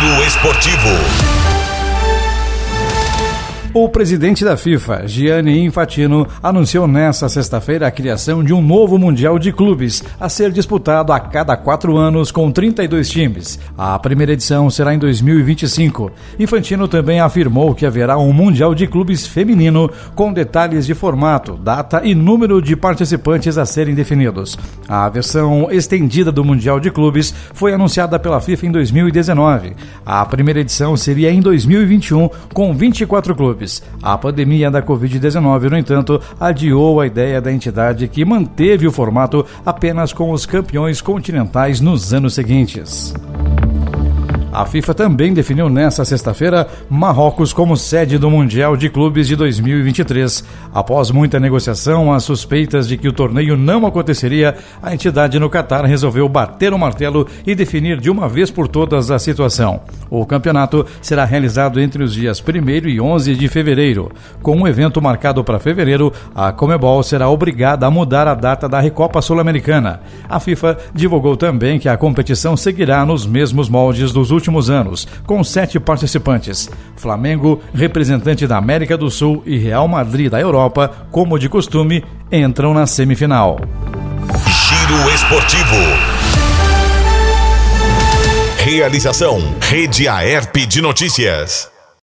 Giro Esportivo. O presidente da FIFA, Gianni Infantino, anunciou nesta sexta-feira a criação de um novo Mundial de Clubes, a ser disputado a cada 4 anos com 32 times. A primeira edição será em 2025. Infantino também afirmou que haverá um Mundial de Clubes feminino com detalhes de formato, data e número de participantes a serem definidos. A versão estendida do Mundial de Clubes foi anunciada pela FIFA em 2019. A primeira edição seria em 2021 com 24 clubes. A pandemia da Covid-19, no entanto, adiou a ideia da entidade, que manteve o formato apenas com os campeões continentais nos anos seguintes. A FIFA também definiu nesta sexta-feira Marrocos como sede do Mundial de Clubes de 2023. Após muita negociação, as suspeitas de que o torneio não aconteceria, a entidade no Catar resolveu bater o martelo e definir de uma vez por todas a situação. O campeonato será realizado entre os dias 1º e 11 de fevereiro. Com um evento marcado para fevereiro, a Conmebol será obrigada a mudar a data da Recopa Sul-Americana. A FIFA divulgou também que a competição seguirá nos mesmos moldes dos últimos anos, com 7 participantes. Flamengo, representante da América do Sul, e Real Madrid da Europa, como de costume, entram na semifinal. Giro Esportivo. Realização: Rede Aerp de Notícias.